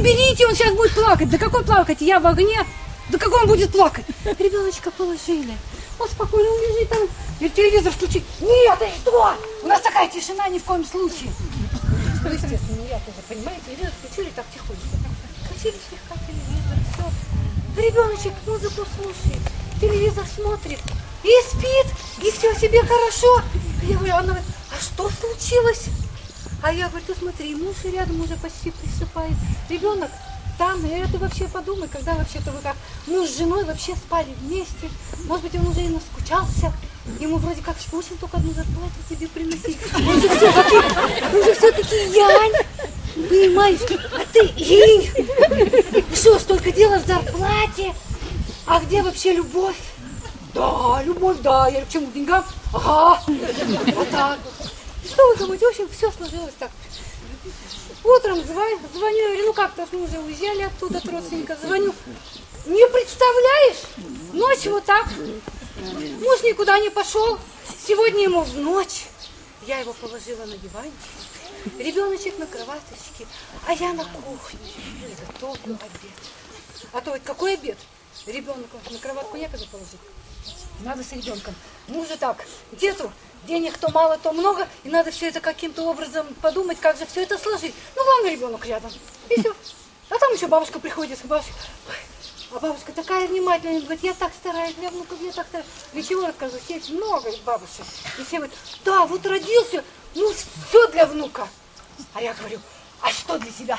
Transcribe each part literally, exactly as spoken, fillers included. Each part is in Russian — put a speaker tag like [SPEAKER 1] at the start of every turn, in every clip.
[SPEAKER 1] уберите, он сейчас будет плакать. Да какой плакать? Я в огне. Да какой он будет плакать? Ребеночка положили. Он спокойно лежит там. И телевизор включить. Нет, ты что? У нас такая тишина ни в коем случае. Ну, естественно, я тоже, понимаете, телевизор включили так тихонько. Включили слегка телевизор, все. Ребеночек музыку слушает, телевизор смотрит и спит, и все себе хорошо. Я говорю, она говорит, а что случилось? А я говорю, ты смотри, муж рядом уже почти присыпает. Ребенок там, я говорю, ты вообще подумай, когда вообще-то вы как муж с женой вообще спали вместе. Может быть, он уже и наскучался. Ему вроде как скучно только одну зарплату тебе приносить. Он же все-таки, он же все-таки Янь, понимаешь? А ты Инь. Что, столько дела в зарплате? А где вообще любовь? Да, любовь, да. Я говорю, к чему, к деньгам? Ага. Вот так вот. Что вы думаете? В общем, все сложилось так. Утром звоню, звоню, я говорю, ну как-то мы уже уезжали оттуда от родственника. Звоню. Не представляешь? Ночь вот так. Муж никуда не пошел. Сегодня ему в ночь. Я его положила на диванчик. Ребеночек на кроваточке. А я на кухне. Готовлю обед. А то ведь какой обед? Ребенка на кроватку некогда положить. Надо с ребенком. Мужу так, дету денег то мало, то много. И надо все это каким-то образом подумать, как же все это сложить. Ну, главное, ребенок рядом. И все. А там еще бабушка приходит. Бабушка... А бабушка такая внимательная, говорит, я так стараюсь, для внуков, я так стараюсь. Для чего расскажу? Есть много из бабушек. И все говорят, да, вот родился, ну все для внука. А я говорю, а что для себя?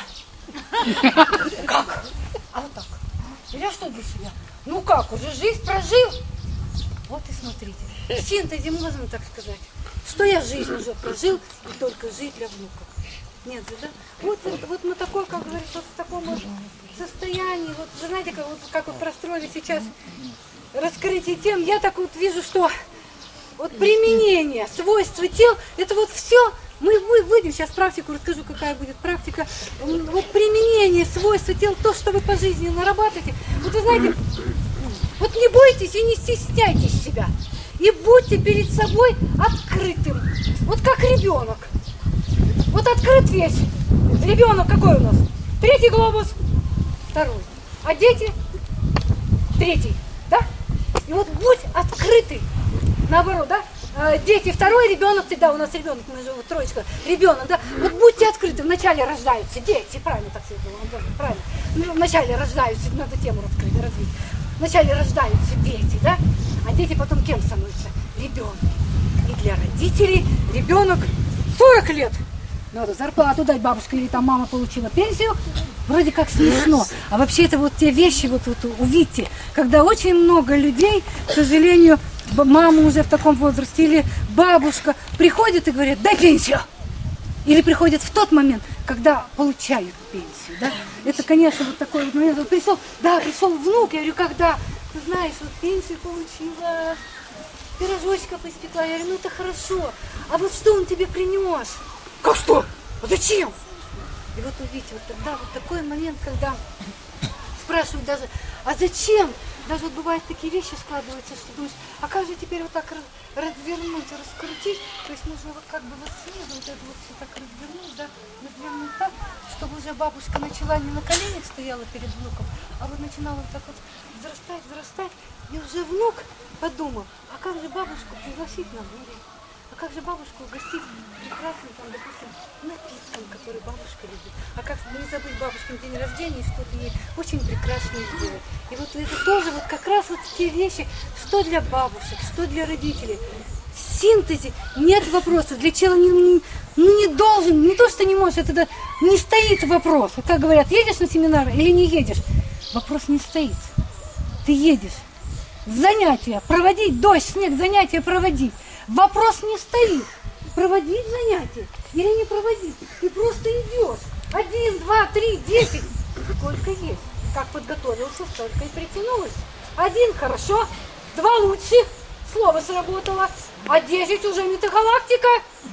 [SPEAKER 1] Как? А вот так. Или а что для себя? Ну как, уже жизнь прожил. Вот и смотрите. В синтезе можно так сказать, что я жизнь уже прожил и только жить для внуков. Нет же, да? Вот, вот, вот мы такой, как говорится, вот в таком вот состоянии, вот, знаете, как вот, как вот простроили сейчас раскрытие тем, я так вот вижу, что вот применение, свойства тел, это вот все, мы, мы выйдем сейчас практику, расскажу, какая будет практика, вот применение свойства тел, то, что вы по жизни нарабатываете, вот вы знаете, вот не бойтесь и не стесняйтесь себя, и будьте перед собой открытым, вот как ребенок. Вот открыт весь. Ребенок какой у нас? Третий глобус, второй. А дети? Третий, да? И вот будь открытый. Наоборот, да? А, дети второй, ребенок, ты, да, у нас ребенок, мы же вот троечка, ребенок, да? Вот будьте открыты, вначале рождаются дети, правильно так все было, правильно. Ну, вначале рождаются, надо тему раскрыть, развить. Вначале рождаются дети, да? А дети потом кем становятся? Ребенок. И для родителей ребенок сорок лет. Надо зарплату дать, бабушка или там мама получила пенсию, вроде как смешно. А вообще это вот те вещи, вот, вот увидите, когда очень много людей, к сожалению, мама уже в таком возрасте или бабушка приходит и говорит, дай пенсию. Или приходят в тот момент, когда получают пенсию. Да? Это, конечно, вот такой вот момент. Вот пришел, да, пришел внук, я говорю, когда, ты знаешь, вот пенсию получила, пирожочков испекла, я говорю, ну это хорошо. А вот что он тебе принес? Как что? А зачем? И вот увидите, вот тогда вот такой момент, когда спрашивают даже, а зачем? Даже вот бывают такие вещи складываются, что думаешь, а как же теперь вот так развернуть, раскрутить? То есть нужно вот как бы вот снизу вот это вот все так развернуть, да, развернуть так, чтобы уже бабушка начала не на коленях стояла перед внуком, а вот начинала вот так вот взрастать, взрастать, и уже внук подумал, а как же бабушку пригласить на море? А как же бабушку угостить прекрасным, там, допустим, напитком, который бабушка любит? А как не забыть бабушкин день рождения и что-то ей очень прекрасное сделать? И вот это тоже вот как раз вот те вещи, что для бабушек, что для родителей. В синтезе нет вопроса. Для чего не, не, ну, не должен, не то, что не можешь, это да, не стоит вопрос. Как говорят, едешь на семинар или не едешь? Вопрос не стоит. Ты едешь. Занятия проводить, дождь, снег, занятия проводить. Вопрос не стоит. Проводить занятия или не проводить. Ты просто идешь. Один, два, три, десять. Сколько есть. Как подготовился, столько и притянулось. Один хорошо, два лучше. Слово сработало. А десять уже метагалактика.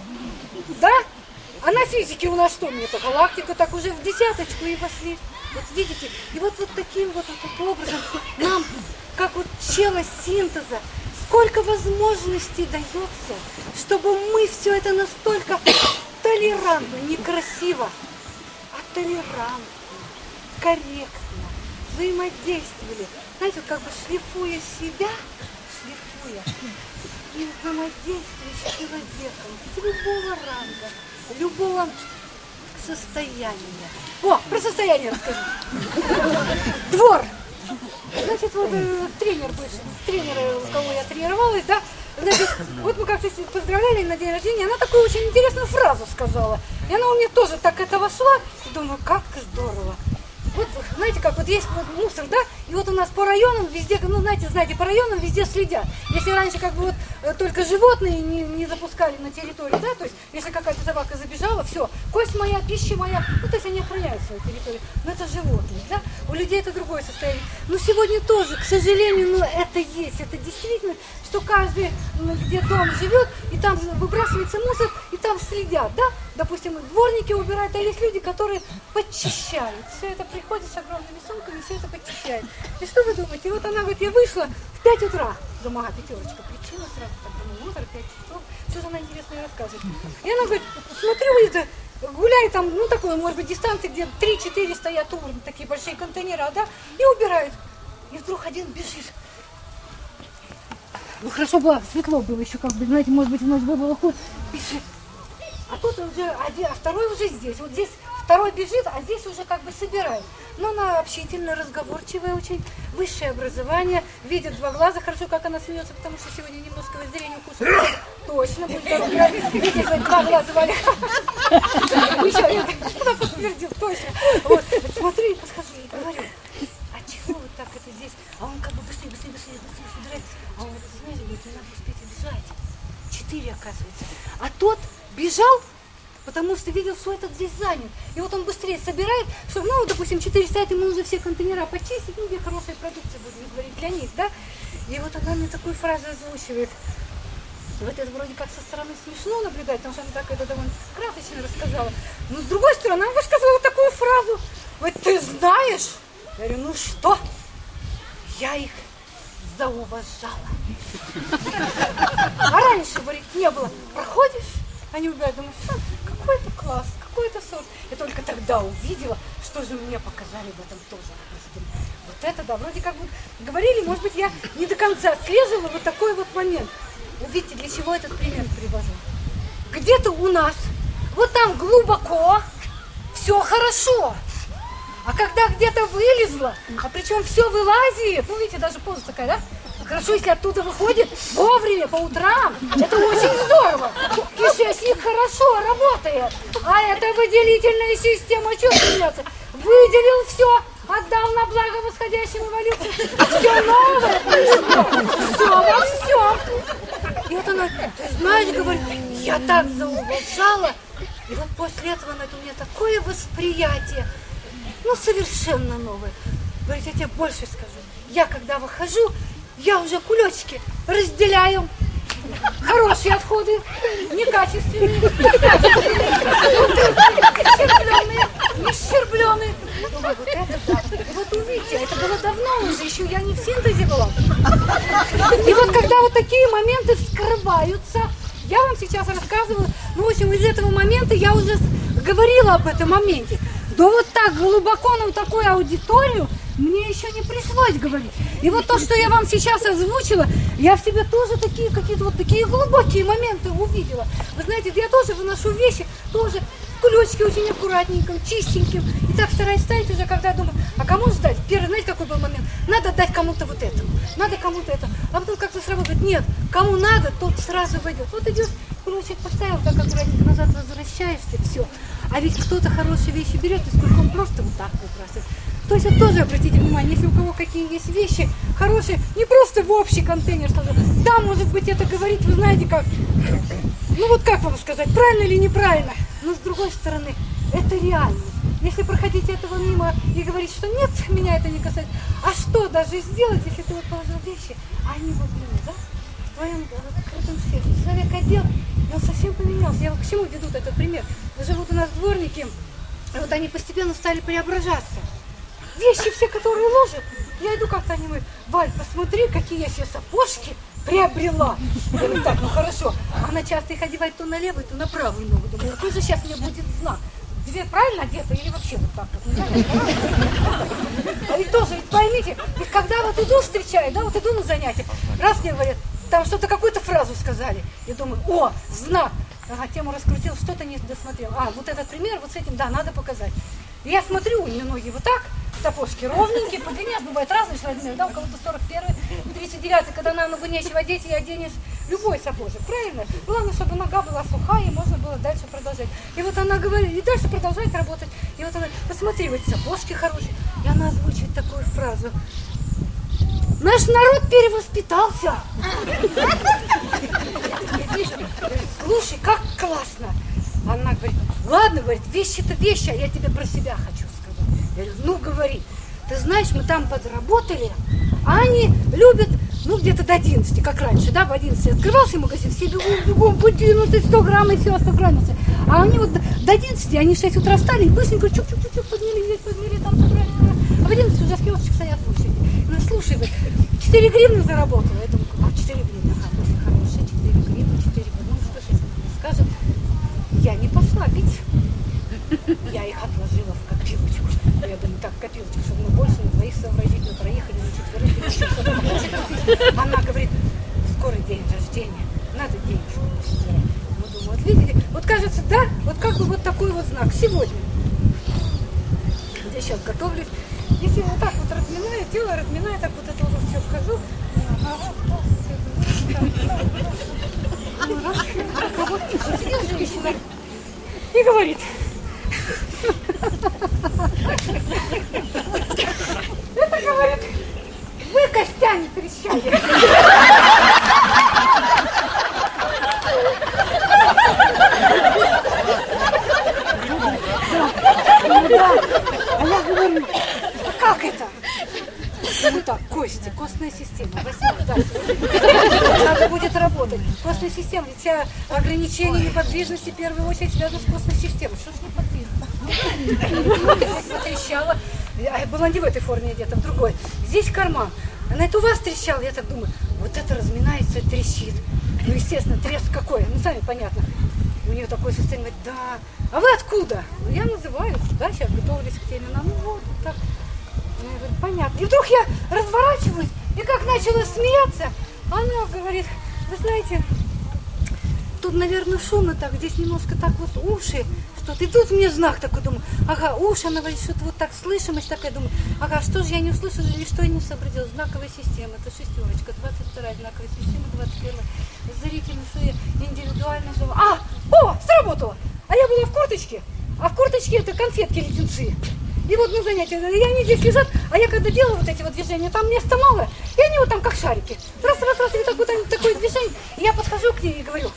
[SPEAKER 1] Да? А на физике у нас что? Метагалактика, так уже в десяточку и пошли. Вот видите? И вот, вот таким вот, вот образом нам, как вот чело синтеза, сколько возможностей дается, чтобы мы все это настолько толерантно, не красиво, а толерантно, корректно взаимодействовали, знаете, как бы шлифуя себя, шлифуя, и взаимодействуя с человеком с любого ранга, любого состояния. О, про состояние расскажу. Двор. Значит, вот э, тренер бывший, тренер, у кого я тренировалась, да, значит, вот мы как-то поздравляли на день рождения, она такую очень интересную фразу сказала. И она у меня тоже так это вошла, и думаю, как здорово. Вот, знаете, как вот есть вот мусор, да, и вот у нас по районам везде, ну, знаете, знаете, по районам везде следят. Если раньше как бы вот э, только животные не, не запускали на территорию, да, то есть если какая-то собака забежала, все, кость моя, пища моя, ну, то есть они охраняют свою территорию, но это животные, да, у людей это другое состояние. Но сегодня тоже, к сожалению, ну, это есть, это действительно, что каждый, ну, где дом живет, и там выбрасывается мусор, и там следят, да, допустим, дворники убирают, а есть люди, которые подчищают, все это приходит с огромными сумками, все это подчищает. И что вы думаете? И вот она говорит, я вышла в пять утра, думаю, ага, пятерочка, причина сразу, так думаю, утро, пять часов, что же она интересное рассказывает. И она говорит, смотрю, это, гуляю там, ну, такой, может быть, дистанции, где три-четыре стоят урны, такие большие контейнеры, да, и убирают. И вдруг один бежит. Ну, хорошо было, светло было еще, как бы, знаете, может быть, в ночь было хуже, бежит. А тут уже один, а второй уже здесь. Вот здесь второй бежит, а здесь уже как бы собирает. Но она общительная, разговорчивая очень, высшее образование, видит два глаза, хорошо, как она смеется, потому что сегодня немножко зрение укусывает. Точно будет дорога. Видите, два глаза вали. Еще я что-то подтвердил, точно. Вот, смотри, подхожу и говорю, а чего вот так это здесь? А он как бы быстрее, быстрее, быстрее, быстрее собирает. А он говорит, знаете, говорит, не надо успеть убежать. Четыре, оказывается. А тот бежал, потому что видел, что этот здесь занят. И вот он быстрее собирает, что, ну, допустим, четыре стоят, ему нужно все контейнера почистить, ну, где хорошая продукция, будем говорить, для них, да? И вот она мне такую фразу озвучивает. Вот это вроде как со стороны смешно наблюдать, потому что она так это довольно красочно рассказала. Но с другой стороны, она высказала такую фразу. Вот ты знаешь? Я говорю, ну что? Я их зауважала. А раньше, говорит, не было. Проходишь, они убегают, думаю, какой-то класс, какой-то сорт. Я только тогда увидела, что же мне показали в этом тоже. Вот это, да, вроде как бы говорили, может быть, я не до конца отслеживала вот такой вот момент. Увидите, для чего этот пример привожу. Где-то у нас, вот там глубоко, все хорошо. А когда где-то вылезло, а причем все вылазит, ну, видите, даже поза такая, да? Хорошо, если оттуда выходит вовремя, по утрам, это очень здорово. Кишечник хорошо работает, а это выделительная система, что смеется? Выделил все, отдал на благо восходящему эволюции, все новое пришло, все во всем. И вот она, ты знаешь, говорит, я так зауважала, и вот после этого это у меня такое восприятие, ну, совершенно новое. Говорит, я тебе больше скажу. Я, когда выхожу, я уже кулечки разделяю. Хорошие отходы, некачественные, щербленые, нещербленые. Думаю, вот это да. И вот увидите, это было давно уже, еще я не в синтезе была. И вот когда вот такие моменты вскрываются, я вам сейчас рассказываю, ну, в общем, из этого момента я уже говорила об этом моменте. Да вот так глубоко на такую аудиторию мне еще не пришлось говорить. И вот то, что я вам сейчас озвучила, я в себе тоже такие какие-то вот такие глубокие моменты увидела. Вы знаете, я тоже выношу вещи, тоже кулечки очень аккуратненьким, чистеньким. И так стараюсь ставить уже, когда думаю, а кому сдать? Первый, знаете, какой был момент? Надо дать кому-то вот это, надо кому-то это. А потом как-то сработает, нет, кому надо, тот сразу войдет. Вот идешь, кулечек поставил, так аккуратненько назад возвращаешься, все. А ведь кто-то хорошие вещи берет, и сколько он просто вот так выбрасывает. То есть вот тоже обратите внимание, если у кого какие есть вещи хорошие, не просто в общий контейнер, что да, может быть, это говорить, вы знаете как, ну вот как вам сказать, правильно или неправильно, но с другой стороны, это реальность. Если проходить этого мимо и говорить, что нет, меня это не касается, а что даже сделать, если ты вот положил вещи, а они вот, да, в твоем открытом сердце, человек одел, и он совсем поменялся. Я вот к чему веду этот пример? Живут у нас дворники, и вот они постепенно стали преображаться. Вещи все, которые ложат, я иду как-то, они говорят, Валь, посмотри, какие я себе сапожки приобрела. Я говорю, так, ну хорошо. Она часто их одевает то на левую, то на правую ногу. Думаю, какой же сейчас мне будет знак? Две правильно одеты или вообще вот так вот? И тоже, ведь поймите, ведь когда вот иду встречаю, да, вот иду на занятия, раз мне говорят, там что-то, какую-то фразу сказали, я думаю, о, знак. Ага, тему раскрутил, что-то не досмотрел. А, вот этот пример, вот с этим, да, надо показать. И я смотрю, у нее ноги вот так, сапожки ровненькие, по длине, бывает разный размер, да, у кого-то сорок первый, тридцать девятый, когда на ногу нечего одеть, и оденешь любой сапожек, правильно? Главное, чтобы нога была сухая, и можно было дальше продолжать. И вот она говорит, и дальше продолжает работать. И вот она, посмотри, вот сапожки хорошие. И она озвучивает такую фразу. Наш народ перевоспитался. Слушай, как классно. Она говорит, ладно, говорит, вещи-то вещи, а я тебе про себя хочу сказать. Я говорю, ну говори, ты знаешь, мы там подработали, а они любят, ну где-то до одиннадцати, как раньше, да, в одиннадцати открывался магазин, все бегом, бегом, подвинуты, сто грамм и все, сто граммицы. А они вот до одиннадцати, они в шесть утра встали и быстренько чук-чук-чук подняли, здесь подняли, там собрали. А в одиннадцать уже в киосочек стоят в очереди. Ну, слушай, говорит, четыре гривны заработала. Я думаю, а четыре гривны, ага, очень хорошие, четыре гривны, четыре гривны. Ну, что ж, если мне скажет, я не пошла пить. Я их отложила в копилочку. Я думаю, так, копилочку, чтобы мы больше на двоих сообразить, мы проехали на четверых. Она говорит, скоро день рождения, надо денежку пособирать. Мы думаем, вот видите, вот кажется, да, вот как бы вот такой вот знак сегодня. Я сейчас готовлюсь. Если вот так вот разминаю, тело разминаю, так вот это вот все вхожу. Сидит женщина и говорит. Это говорит, вы костями трещали. А я говорю, а как это? Ну так, кости, костная система, восьмой, да. Надо будет работать. Костная система, ведь вся ограничение неподвижности в первую очередь связано с костной системой. Что ж неподвижно? Трещала. Я была не в этой форме одета, в другой. Здесь карман. Она это у вас трещала, я так думаю, вот это разминается и трещит. Ну, естественно, треск какой, ну, сами понятно. У нее такое состояние, говорит, да. А вы откуда? Ну, я называюсь, да, сейчас готовились к теме. Ну, вот, так. Ну, я говорю, понятно. И вдруг я разворачиваюсь, и как начала смеяться, она говорит, вы знаете, тут, наверное, шумно так, здесь немножко так вот уши, что-то. И тут мне знак такой, думаю, ага, уши, она говорит, что-то вот так слышимость такая, думаю, ага, что же я не услышала, или что я не сообразила? Знаковая система, это шестерочка, двадцать вторая знаковая система, двадцать первая, зрительная, индивидуальная, а, о, сработало! А я была в курточке, а в курточке это конфетки-леденцы. И вот на занятия, и они здесь лежат, а я когда делаю вот эти вот движения, там места мало, и они вот там как шарики. Раз, раз, раз, и так вот они, такое движение, и я подхожу к ней и говорю,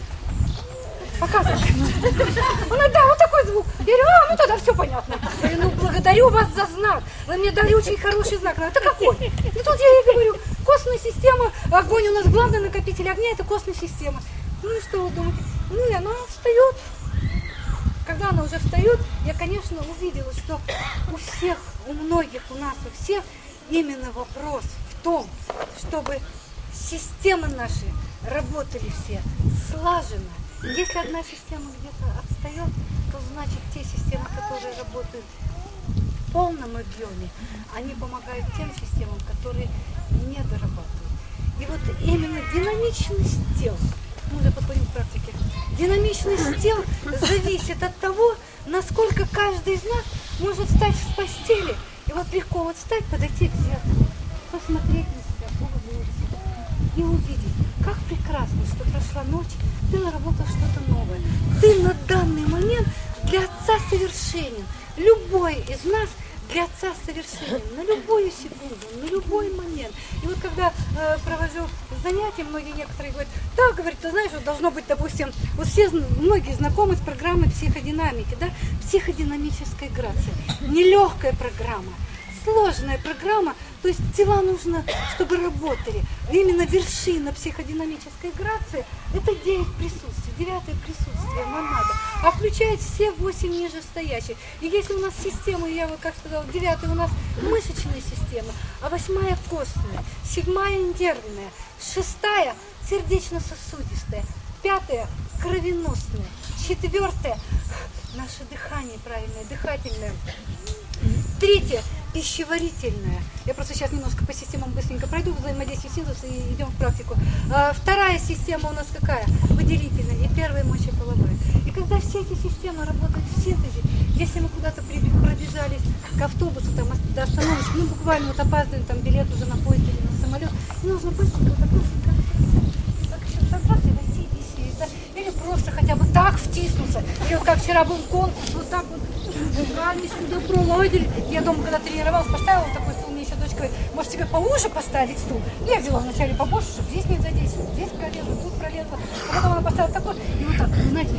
[SPEAKER 1] показывай. Она, да, вот такой звук. Я говорю, а, ну тогда все понятно. Я говорю, ну благодарю вас за знак, вы мне дали очень хороший знак. Она, это какой? И тут я ей говорю, костная система, огонь у нас главный накопитель огня, это костная система. Ну и что вы думаете? Ну и она встает. Когда она уже встает, я, конечно, увидела, что у всех, у многих, у нас, у всех именно вопрос в том, чтобы системы наши работали все слаженно. Если одна система где-то отстает, то значит те системы, которые работают в полном объеме, они помогают тем системам, которые не дорабатывают. И вот именно динамичность тел, мы уже подходим к практике, динамичность тел зависит от того, насколько каждый из нас может встать с постели. И вот легко вот встать, подойти к зеркалу, посмотреть на себя, улыбнуться и увидеть, как прекрасно, что прошла ночь, ты наработал что-то новое. Ты на данный момент для Отца совершенен. Любой из нас для Отца совершенен. На любую секунду, на любой момент. И вот когда э, провожу занятия, многие некоторые говорят, да, говорит, ты знаешь, вот должно быть, допустим, вот все, многие знакомы с программой психодинамики, да, психодинамической грации. Нелегкая программа. Сложная программа, то есть тела нужно, чтобы работали. Именно вершина психодинамической грации – это девять присутствий, девятое присутствие монада, а включает все восемь нижестоящих. И если у нас система, я вот как сказала, девятая у нас мышечная система, а восьмая костная, седьмая нервная, шестая сердечно-сосудистая, пятая кровеносная, Четвертое. Наше дыхание правильное, дыхательное. Третье. Пищеварительное. Я просто сейчас немножко по системам быстренько пройду, взаимодействие синтеза и идем в практику. А, вторая система у нас какая? Выделительная. И первая мочеполовая. И когда все эти системы работают в синтезе, если мы куда-то пробежались к автобусу, там, до остановочки, ну буквально вот опаздываем, там билет уже на поезд или на самолет, и нужно быстренько вот быстренько так еще собраться и войти и сесть, да? Или просто хотя бы так втиснуться. Или вот как вчера был конкурс, вот так вот руками сюда проладили. Я дома, когда тренировалась, поставила вот такой стул, мне еще дочка говорит, может тебе поуже поставить стул? Я взяла вначале побольше, чтобы здесь не задействовать, здесь пролезла, тут пролезла. А потом она поставила такой, и вот так, знаете,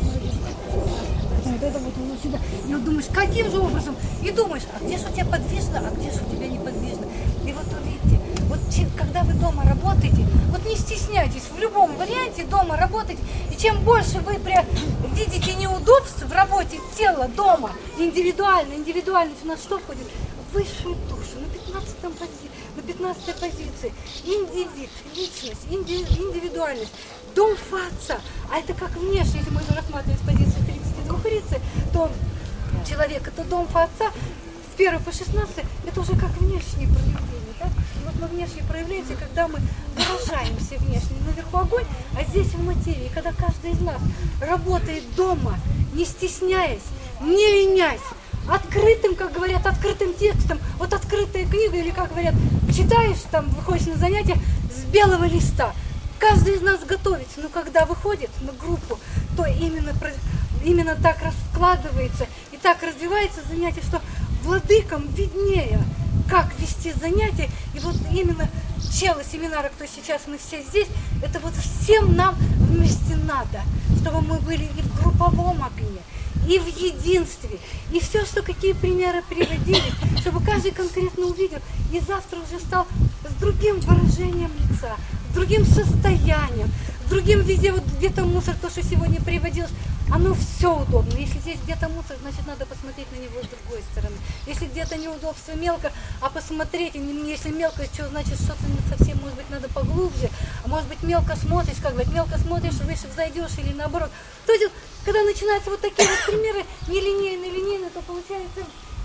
[SPEAKER 1] вот это вот, вот сюда. И вот думаешь, каким же образом? И думаешь, а где же у тебя подвижно, а где же у тебя неподвижно? И вот увидите, вот когда вы дома работаете, вот не стесняйтесь, в любом варианте дома работать. И чем больше вы прям видите неудобств в работе тела дома, индивидуально, индивидуальность у нас что входит? Высшую душу, на пятнадцатой позиции, на пятнадцатой позиции. Индивид, личность, инди, индивидуальность. Дом фаца, а это как внешне, если мы рассматриваем с позиции тридцати двух рицы, то человек это дом фаца, с первого по шестнадцатый, это уже как внешнее проявление. Да? И вот мы внешне проявляемся, когда мы выражаемся внешне. Наверху огонь, а здесь в материи. Когда каждый из нас работает дома, не стесняясь, не ленясь, открытым, как говорят, открытым текстом, вот открытая книга, или как говорят, читаешь, там выходишь на занятия с белого листа. Каждый из нас готовится, но когда выходит на группу, то именно, именно так раскладывается и так развивается занятие, что владыкам виднее, как вести занятия. И вот именно чело семинара, кто сейчас мы все здесь, это вот всем нам вместе надо, чтобы мы были и в групповом огне, и в единстве, и все, что какие примеры приводили, чтобы каждый конкретно увидел, и завтра уже стал с другим выражением лица, с другим состоянием, с другим везде, вот где-то мусор, то, что сегодня приводилось, оно все удобно. Если здесь где-то мусор, значит, надо посмотреть на него с другой стороны. Если где-то неудобство мелко, а посмотреть, если мелко, что значит, что-то не совсем, может быть, надо поглубже, а может быть, мелко смотришь, как бы, мелко смотришь, выше взойдешь или наоборот. То есть, когда начинаются вот такие вот примеры, нелинейные, линейные, то получается,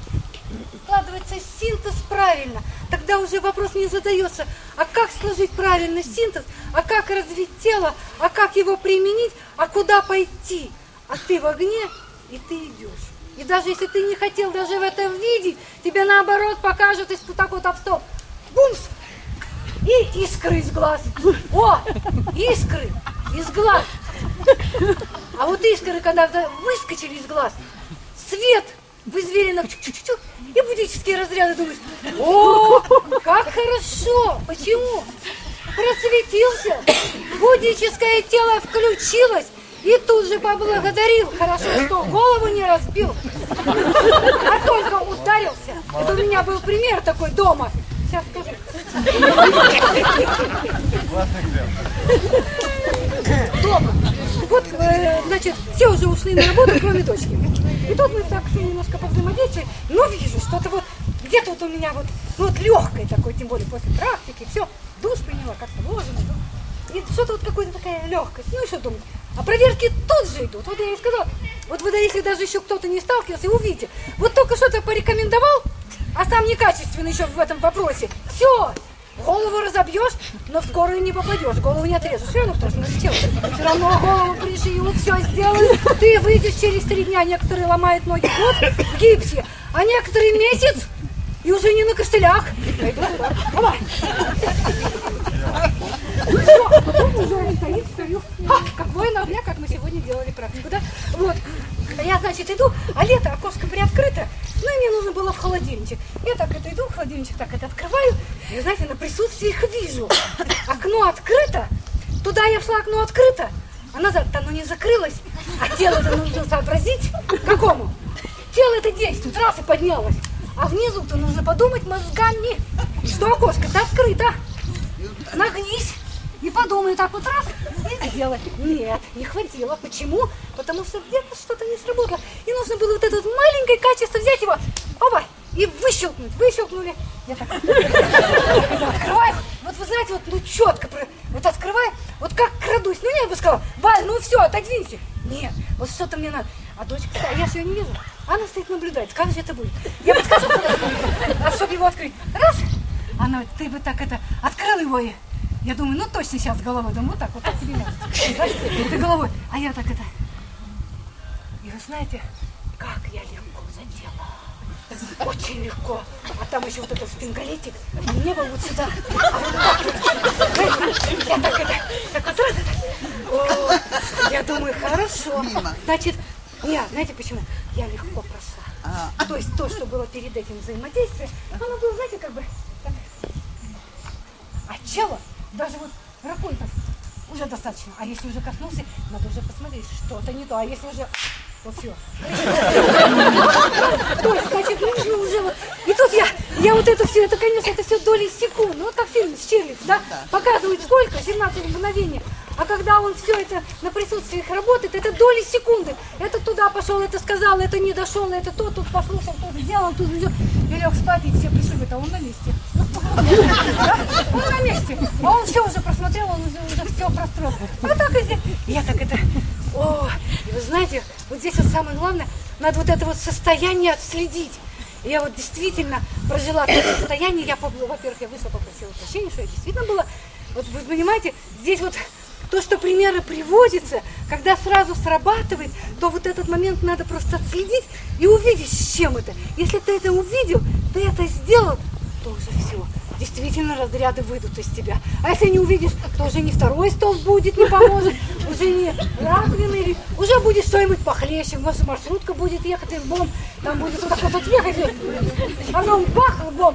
[SPEAKER 1] складывается синтез правильно. Тогда уже вопрос не задается, а как сложить правильно синтез, а как развить тело, а как его применить, а куда пойти. А ты в огне, и ты идешь. И даже если ты не хотел даже в этом видеть, тебе наоборот покажут, если так вот об стол. Бумс! И искры из глаз. О! Искры из глаз. А вот искры, когда выскочили из глаз, свет в извилинах, чу-чу-чу, и буддические разряды, думаешь, о, как хорошо. Почему? Просветился, буддическое тело включилось, и тут же поблагодарил. Хорошо, что голову не разбил, а только ударился. Это у меня был пример такой дома. Сейчас скажу. Дома. Вот, э, значит, все уже ушли на работу, кроме дочки. И тут мы так все немножко повзаимодействовали. Ну, вижу, что-то вот где-то вот у меня вот, ну, вот легкое такое, тем более после практики, все, душ приняла, как положено. И что-то вот какая-то такая легкость. Ну и что думать? А проверки тут же идут. Вот я ей сказала, вот вы, да, если даже еще кто-то не сталкивался, увидите. Вот только что-то порекомендовал, а сам некачественный еще в этом вопросе. Все, голову разобьешь, но в скорую не попадешь, голову не отрежешь. Все равно кто-то налетел. Все равно голову пришьют, все сделают. Ты выйдешь через три дня, некоторые ломают ноги год в гипсе, а некоторые месяц и уже не на костылях. Пойду туда. Давай. Ну все, а потом уже стоит, стою. Ха, как воин огня, как мы сегодня делали практику, да? Вот. Я, значит, иду, а лето, окошко приоткрыто, ну и мне нужно было в холодильничек. Я так это иду, в холодильничек так это открываю, и, знаете, на присутствии их вижу. Окно открыто, туда я шла, окно открыто, а назад-то оно не закрылось, а тело-то нужно сообразить, какому? Тело это действует, раз и поднялось, а внизу-то нужно подумать мозгами, что окошко-то открыто. Нагнись и подумай так вот раз и сделай. Нет, не хватило. Почему? Потому что где-то что-то не сработало. И нужно было вот это вот маленькое качество взять его, оба, и выщелкнуть. Выщелкнули. Я так открываю. Вот вы знаете, вот ну четко, вот открываю, вот как крадусь. Ну нет, я бы сказала, Валь, ну все, отодвинься. Нет, вот что-то мне надо. А дочка, а я же ее не вижу. Она стоит, наблюдает. Как же это будет? Я подскажу, а чтобы его открыть. Раз. Она говорит, ты бы так это, открыл его и... Я думаю, ну точно сейчас головой. Думаю, вот так, вот так тебе надо. Ты головой. А я так это... И вы знаете, как я легко задела. Очень легко. А там еще вот этот спингалетик. Не было вот сюда. А вот так. Я так это... Так вот раз это... О, я думаю, хорошо. Значит, нет, знаете почему? Я легко прошла. А. То есть то, что было перед этим взаимодействием, оно было, знаете, как бы... Так. А чело, даже вот рукой-то уже достаточно. А если уже коснулся, надо уже посмотреть, что-то не то. А если уже... Вот все. То есть, значит, нужно уже вот... И тут я, я вот это все, это, конечно, это все доли секунд. Ну, вот как фильм «Штирлиц», да? Показывает сколько? семнадцать мгновений. А когда он все это на присутствии их работает, это доли секунды. Это туда пошел, это сказал, это не дошел, это то, тут послушал, тут сделал, тут сделал. И лег спать, и все пришли, а он на месте. Он на месте. А он все уже просмотрел, он уже все простроил. Вот так и здесь. Я так это... О, и вы знаете, вот здесь вот самое главное, надо вот это вот состояние отследить. Я вот действительно прожила это состояние. Я, во-первых, я вышла, попросила прощения, что я действительно была. Вот вы понимаете, здесь вот то, что примеры приводятся, когда сразу срабатывает, то вот этот момент надо просто отследить и увидеть, с чем это. Если ты это увидел, ты это сделал, то уже все. Действительно разряды выйдут из тебя. А если не увидишь, то уже не второй стол будет, не поможет, уже не раковина, или уже будет что-нибудь похлеще. Может, маршрутка будет ехать, и лбом, там будет вот так вот ехать, а потом бах, лбом.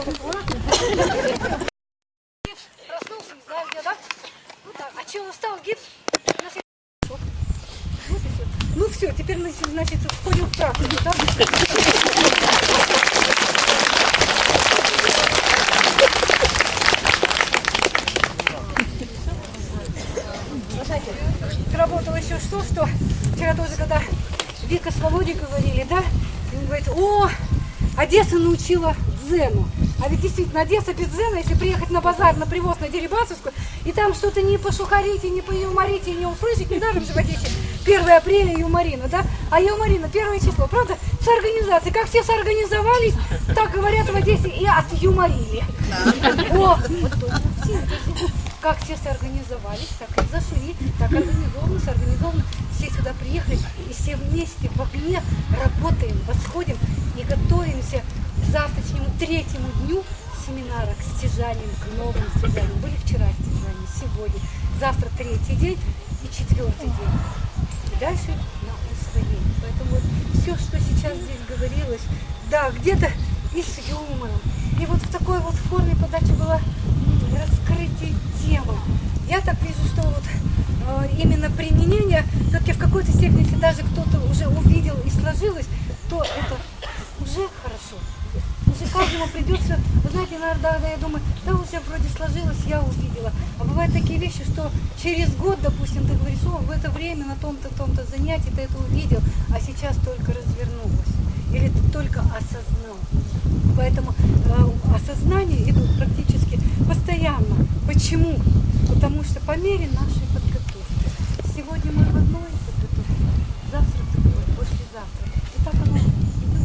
[SPEAKER 1] Проснулся, не знаю где, да? Ну так, а че, устал, гипс? Вот и все. Ну все, теперь, значит, входим в практику, да? Сработало еще что, что вчера тоже, когда Вика с Володей говорили, да, и он говорит, о, Одесса научила дзену. А ведь действительно, Одесса без дзена, если приехать на базар, на привоз, на Дерибасовскую, и там что-то не пошухарите, не поюморите, не услышите, недаром же в Одессе первое апреля юморина, да, а юморина первое число, правда, с организацией. Как все соорганизовались, так говорят в Одессе и отюморили. О, вот точно. Как все соорганизовались, так и зашли, так организованно, соорганизованно. Все сюда приехали, и все вместе в огне работаем, восходим и готовимся к завтрашнему третьему дню семинара, к стяжаниям, к новым стяжаниям. Были вчера стяжания, сегодня, завтра третий день и четвертый день. И дальше на усвоение. Поэтому вот все, что сейчас здесь говорилось, да, где-то и с юмором, и вот в такой вот форме подачи была раскрытие темы. Я так вижу, что вот э, именно применение, все-таки в какой-то степени, если даже кто-то уже увидел и сложилось, то это уже хорошо. Уже каждому придется, вы знаете, иногда я думаю, да уже вроде сложилось, я увидела. А бывают такие вещи, что через год, допустим, ты говоришь, о, в это время на том-то, том-то занятии ты это увидел, а сейчас только развернулось. Или ты только осознал. Поэтому э, осознание идут практически постоянно. Почему? Потому что по мере нашей подготовки. Сегодня мы в одной подготовке, завтра в другой, послезавтра. И так оно идет.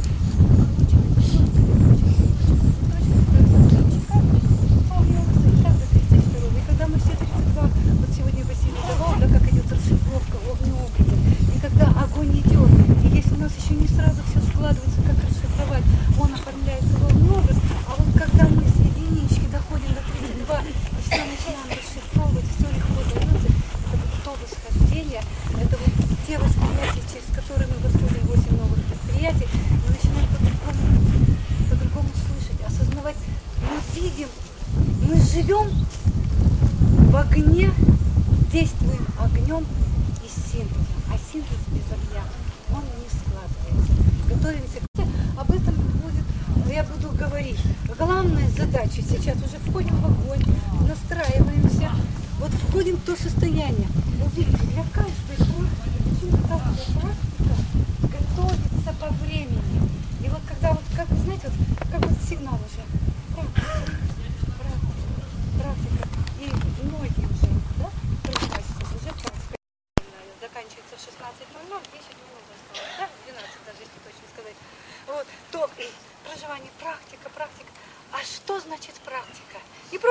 [SPEAKER 1] И когда мы все тридцать два, вот сегодня Василий давал, да, как идет расшифровка огнеобраза. И когда огонь идет, и если у нас еще не сразу все складывается, как расшифровать, он оформляется в огнеобраз, а вот когда мы с единички доходим до тридцать два, и все начинаем расшифровывать, все легко дается, это вот то восхождение, это вот те восприятия, через которые мы восходим восемь новых восприятий, мы начинаем по-другому, по-другому слышать, осознавать, мы видим, мы живем в огне, действуем огнем и синтезом, а синтез без огня, он не складывается. Готовимся к... Об этом будет, я буду говорить. Главная задача сейчас уже входим в огонь, настраиваемся, вот входим в то состояние. Увидите, для каждой практики, каждая практика готовится по времени. И вот когда вот, как вы знаете, вот, как вот сигнал уже. Практика, практика, практика. И многие уже, да, уже практика заканчивается в шестнадцать ноль ноль.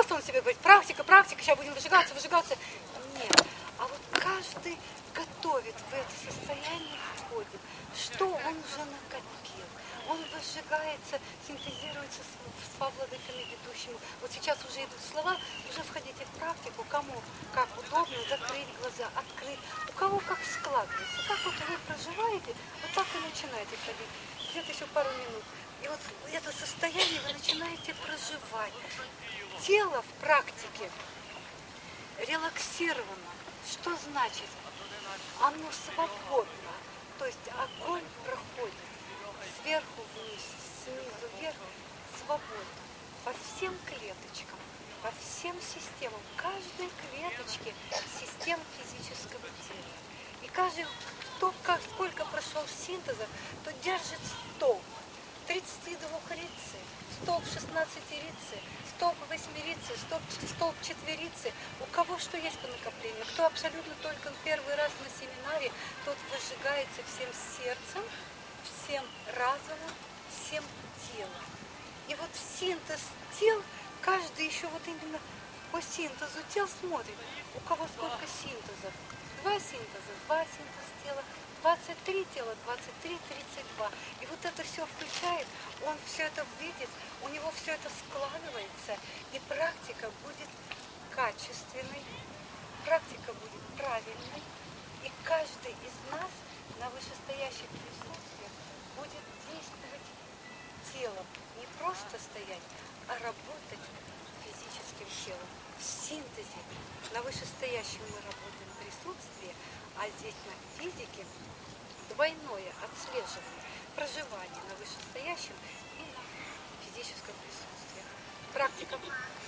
[SPEAKER 1] просто он себе говорит, практика, практика, сейчас будем выжигаться, выжигаться. Нет. А вот каждый готовит в это состояние, входит, что он уже накопил. Он возжигается, синтезируется с владыками ведущими. Вот сейчас уже идут слова, уже входите в практику, кому как удобно, закрыть глаза, открыть, у кого как складывается. Как вот вы проживаете, вот так и начинаете ходить. Где-то еще пару минут. И вот это состояние вы начинаете проживать. Тело в практике релаксировано. Что значит? Оно свободно. То есть огонь проходит сверху вниз, снизу вверх, свободно. По всем клеточкам, по всем системам. Каждой клеточке систем физического тела. И каждый, кто как, сколько прошел синтеза, то держит столб тридцати двух рицци, столб шестнадцати рицци, столб восьмирицы, столб, столб четверицы. У кого что есть по накоплению. Кто абсолютно только первый раз на семинаре, тот выжигается всем сердцем, всем разумом, всем телом. И вот синтез тел, каждый еще вот именно по синтезу тел смотрит. У кого сколько синтезов? Два синтеза, два синтеза тела, двадцать три тела, двадцать три, тридцать два. И вот это все включает, он все это видит, у него все это складывается, и практика будет качественной, практика будет правильной, и каждый из нас на вышестоящих присутствиях будет действовать телом, не просто стоять, а работать физическим телом. В синтезе на вышестоящем мы работаем присутствие, а здесь на физике двойное отслеживание, проживание на вышестоящем и на физическом присутствии. Практика.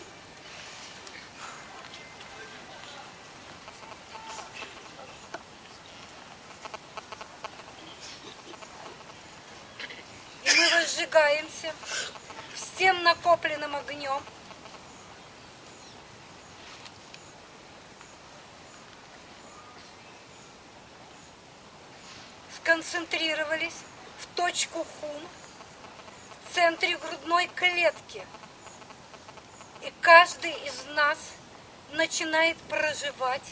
[SPEAKER 1] И мы возжигаемся всем накопленным огнем. Концентрировались в точку хун в центре грудной клетки. И каждый из нас начинает проживать,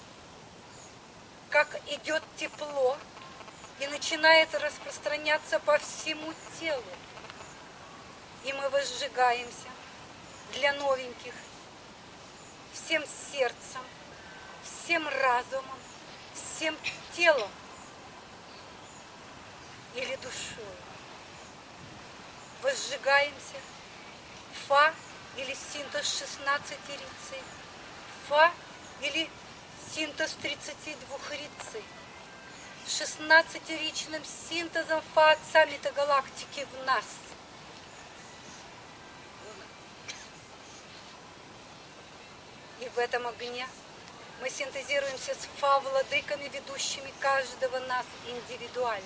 [SPEAKER 1] как идет тепло, и начинает распространяться по всему телу. И мы возжигаемся для новеньких всем сердцем, всем разумом, всем телом или душой. Возжигаемся фа или синтез шестнадцати риццей, фа или синтез тридцати двух риццей, шестнадцатиричным синтезом фа отца метагалактики в нас. И в этом огне мы синтезируемся с фа владыками, ведущими каждого нас индивидуально.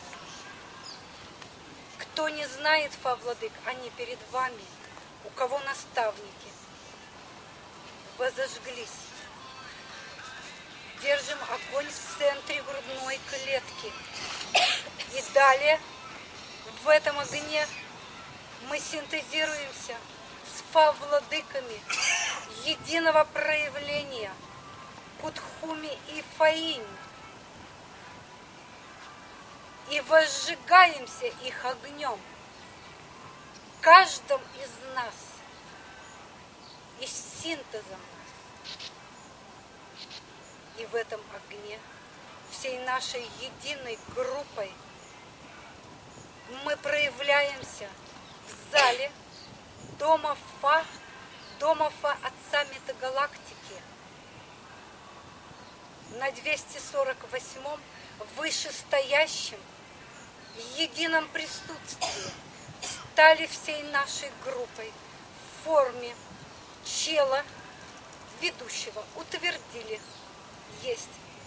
[SPEAKER 1] Кто не знает фа владык, они перед вами, у кого наставники, возожглись. Держим огонь в центре грудной клетки. И далее в этом огне мы синтезируемся с фа владыками единого проявления Кудхуми и Фаинь. И возжигаемся их огнем, каждым из нас, и синтезом нас. И в этом огне, всей нашей единой группой, мы проявляемся в зале Дома Фа, Дома Фа Отца Метагалактики, на двести сорок восьмом вышестоящем едином присутствии, стали всей нашей группой в форме чела ведущего, утвердили, есть.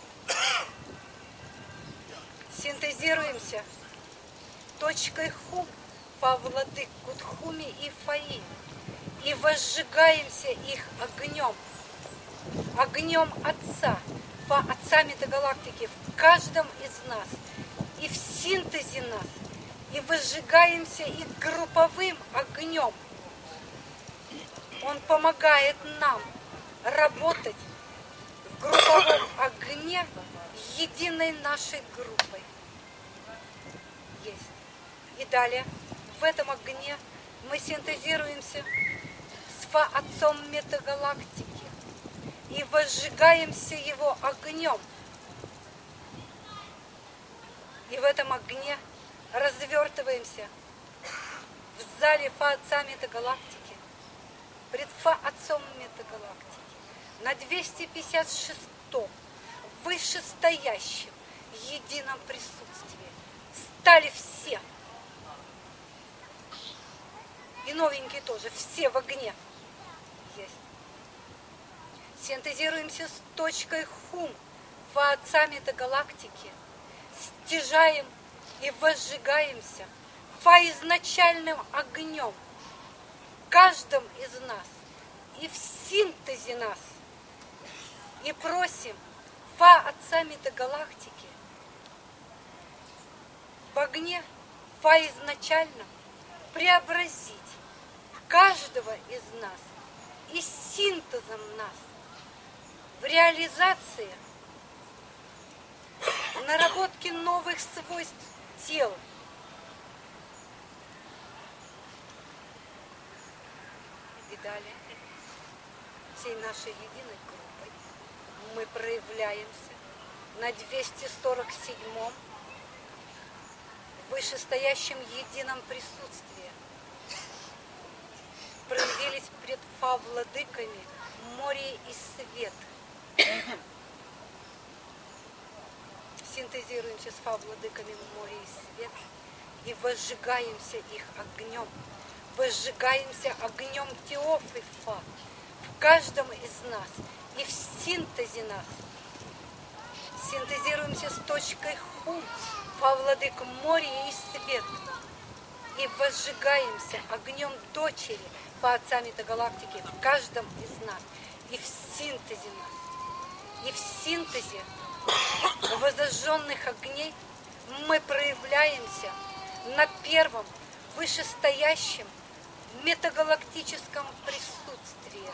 [SPEAKER 1] Синтезируемся точкой хум, фа владык Кудхуми и Фаинь, и возжигаемся их огнем, огнем Отца, фа Отца Метагалактики в каждом из нас, и в синтезе нас, и возжигаемся их групповым огнем. Он помогает нам работать в групповом огне единой нашей группой. Есть. И далее в этом огне мы синтезируемся с Фа-отцом метагалактики и возжигаемся его огнем. И в этом огне развертываемся в зале Фа-отца метагалактики пред Фа-отцом метагалактики на двести пятьдесят шестом вышестоящем едином присутствии стали все. И новенькие тоже, все в огне есть. Синтезируемся с точкой Хум Фа-отца метагалактики, стяжаем и возжигаемся Фа-изначальным огнем в каждом из нас и в синтезе нас. И просим Фа-отца метагалактики в огне Фа-изначальном преобразить каждого из нас и синтезом нас в реализации наработки новых свойств тела. И далее всей нашей единой группой мы проявляемся на двести сорок седьмом вышестоящем едином присутствии. Проявились пред Фа-владыками море и свет. Синтезируемся с Фа-владыками море и свет и возжигаемся их огнем. Возжигаемся огнем Теофы Фа в каждом из нас и в синтезе нас. Синтезируемся с точкой Хум Фа-владык море и свет и возжигаемся огнем дочери Фа-отца метагалактики в каждом из нас и в синтезе нас. И в синтезе возожженных огней мы проявляемся на первом вышестоящем метагалактическом присутствии.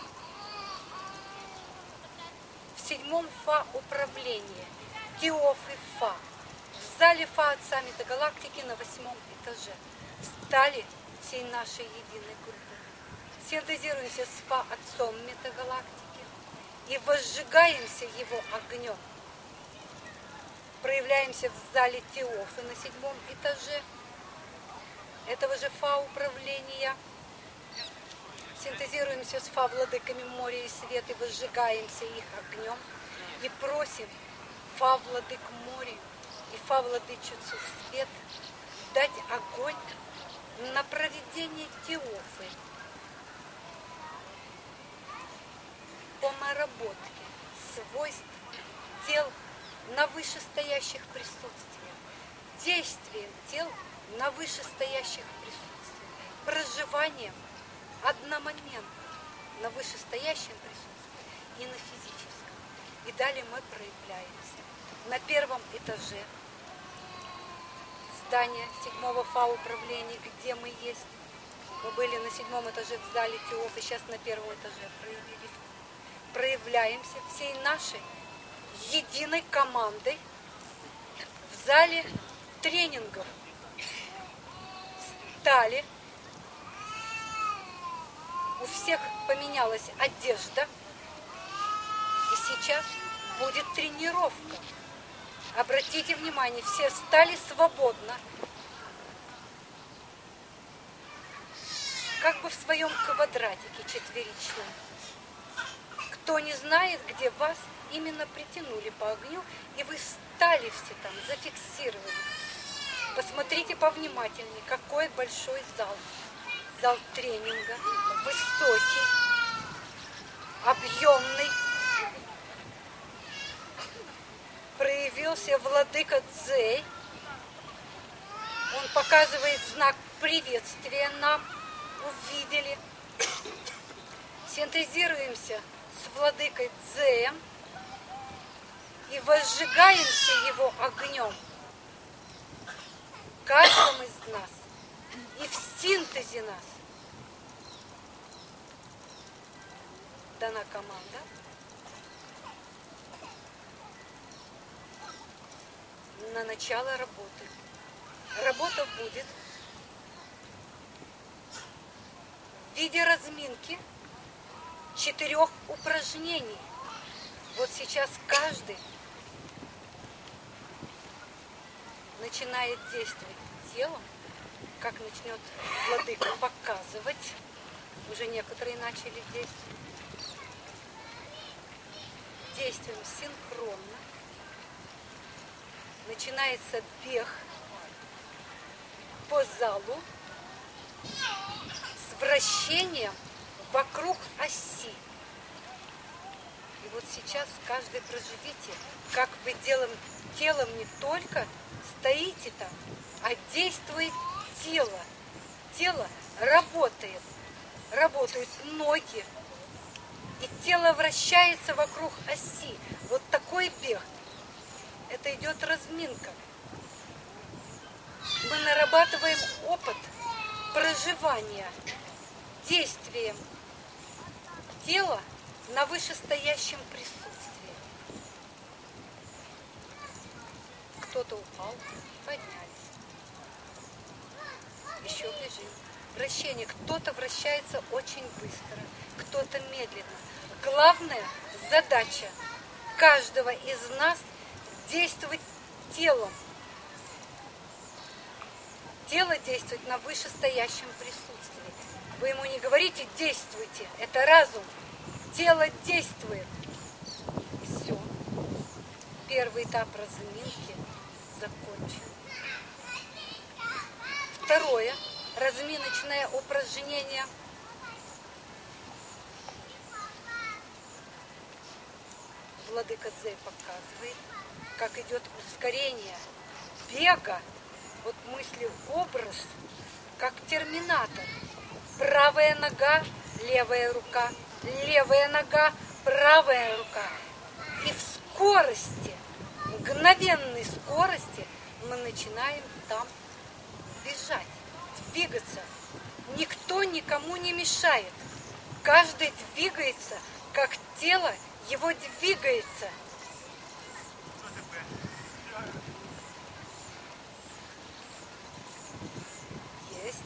[SPEAKER 1] В седьмом Фа-управлении Теофы Фа в зале Фа-отца метагалактики на восьмом этаже стали всей нашей единой группой. Синтезируемся с Фа-отцом метагалактики и возжигаемся его огнем. Проявляемся в зале Теофы на седьмом этаже этого же Фа-управления. Синтезируемся с Фа-владыками моря и свет и возжигаемся их огнем. И просим Фа-владык моря и Фа-владычицу свет дать огонь на проведение Теофы по наработке свойств тел на вышестоящих присутствиях, действием тел на вышестоящих присутствиях, проживанием одномоментно на вышестоящем присутствии и на физическом. И далее мы проявляемся на первом этаже здания седьмого Фа-управления, где мы есть. Мы были на седьмом этаже в зале Теофы, сейчас на первом этаже проявились. Проявляемся всей нашей единой командой в зале тренингов. Стали. У всех поменялась одежда. И сейчас будет тренировка. Обратите внимание, все стали свободно. Как бы в своем квадратике четверичном. Кто не знает, где вас именно притянули по огню, и вы стали все там, зафиксировали. Посмотрите повнимательнее, какой большой зал. Зал тренинга, высокий, объемный. Проявился владыка Цзэй. Он показывает знак приветствия нам. Увидели. Синтезируемся с владыкой Цзэем и возжигаемся его огнем. Каждому из нас и в синтезе нас. дана команда. На начало работы. Работа будет в виде разминки четырех упражнений. Вот сейчас каждый начинает действовать телом, как начнет владыка показывать. Уже некоторые начали действовать. Действуем синхронно. Начинается бег по залу с вращением вокруг оси. И вот сейчас каждый проживите, как вы делом, телом не только стоите там, а действует тело. Тело работает. Работают ноги. И тело вращается вокруг оси. Вот такой бег. Это идет разминка. Мы нарабатываем опыт проживания действием тела на вышестоящем присутствии. Кто-то упал, поднялись. Еще бежим. Вращение. Кто-то вращается очень быстро, кто-то медленно. Главная задача каждого из нас действовать телом. Тело действует на вышестоящем присутствии. Вы ему не говорите «действуйте», это разум. Тело действует. И все. Первый этап разминки закончен. Второе. Разминочное упражнение. Владыка Цзэй показывает, как идет ускорение бега. Вот мысли, образ, как терминатор. Правая нога, левая рука, левая нога, правая рука. И в скорости, мгновенной скорости мы начинаем там бежать, двигаться. Никто никому не мешает. Каждый двигается, как тело его двигается. Есть.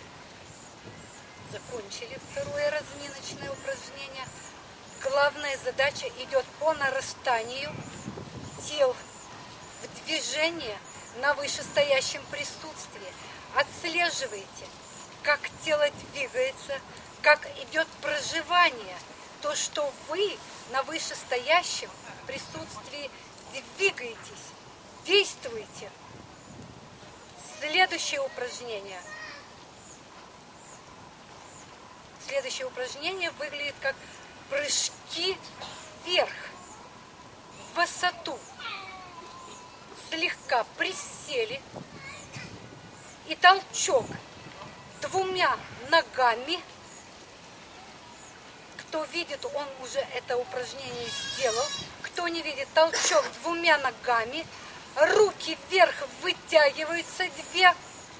[SPEAKER 1] Закончили второе разминочное упражнение. Главная задача идет по нарастанию тел в движении на вышестоящем присутствии. Отслеживайте, как тело двигается, как идет проживание. То, что вы на вышестоящем присутствии двигаетесь, действуете. Следующее упражнение. Следующее упражнение выглядит как прыжки вверх, в высоту. Слегка присели и толчок двумя ногами. Кто видит, он уже это упражнение сделал. Кто не видит, толчок двумя ногами. Руки вверх вытягиваются две.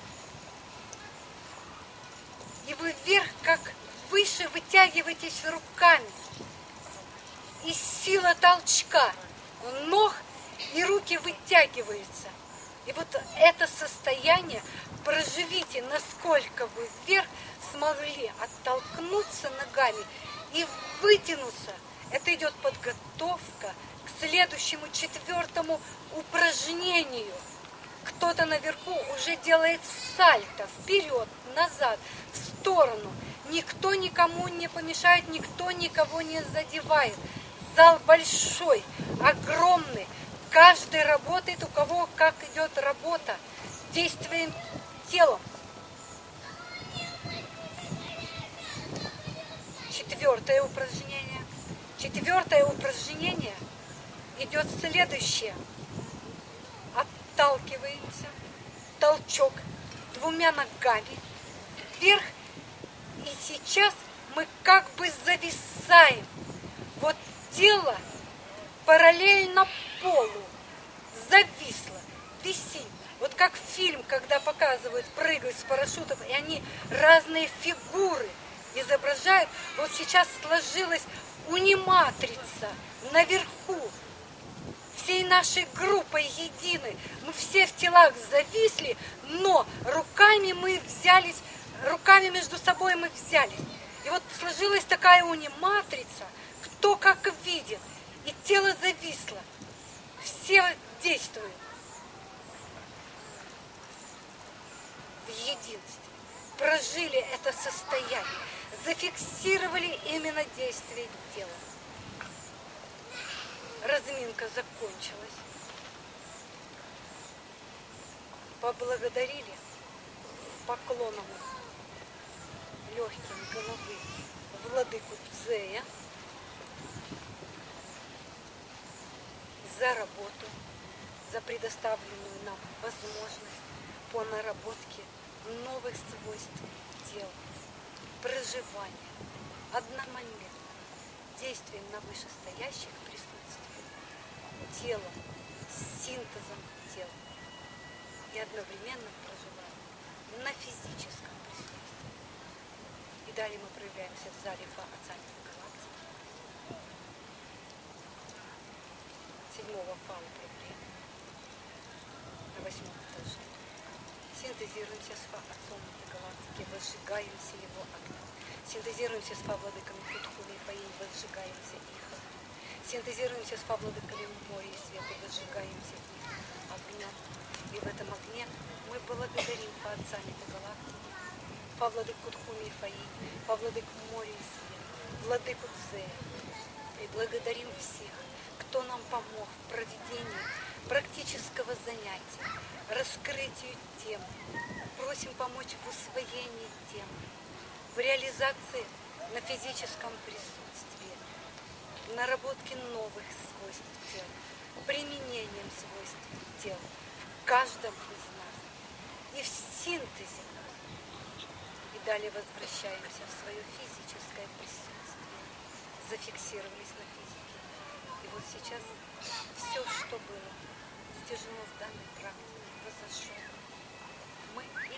[SPEAKER 1] И вы вверх, как выше, вытягиваетесь руками. И сила толчка ног и руки вытягиваются. И вот это состояние проживите, насколько вы вверх смогли оттолкнуться ногами и вытянуться. Это идет подготовка к следующему, четвертому упражнению. Кто-то наверху уже делает сальто вперед, назад, в сторону. Никто никому не помешает, никто никого не задевает. Зал большой, огромный. Каждый работает, у кого как идет работа. Действуем телом. Четвертое упражнение. Четвертое упражнение идет следующее. Отталкиваемся. Толчок двумя ногами вверх. И сейчас мы как бы зависаем. Вот тело параллельно полу зависло, висит. Вот как фильм, когда показывают, прыгают с парашютов, и они разные фигуры изображают. Вот сейчас сложилось униматрица наверху, всей нашей группой едины. Мы все в телах зависли, но руками мы взялись, руками между собой мы взялись. И вот сложилась такая униматрица, кто как видит, и тело зависло. Все действуют в единстве. Прожили это состояние, зафиксировали именно действие тела. Разминка закончилась. Поблагодарили поклоном легким головы владыку Цзея за работу, за предоставленную нам возможность по наработке новых свойств тела, проживания одномоментно, действием на вышестоящих присутствий, телом, синтезом тела и одновременным проживанием на физическом присутствии. И далее мы проявляемся в зале Фа-Ацанти Галактики, седьмого фала проблемы, на восьмом этаже. Синтезируемся с Фа-Отцом Галактики, возжигаемся его огнем. Синтезируемся с Фа-Владыками Кутхуми и Фаинь, возжигаемся их огнем. Синтезируемся с Фа-Владыками моря и света, возжигаемся их огнем. И в этом огне мы благодарим Фа-Отца Галактики, Фа-Владыку Кутхуми и Фаинь, Фа-Владыку моря и света, Владыку Цзея. И благодарим всех, кто нам помог в проведении практического занятия, раскрытию тем. Просим помочь в усвоении тем, в реализации на физическом присутствии, наработке новых свойств тела, применением свойств тела в каждом из нас и в синтезе. И далее возвращаемся в свое физическое присутствие, зафиксировались на физике. И вот сейчас все, что было стяжено в данной практике, возошло. Мы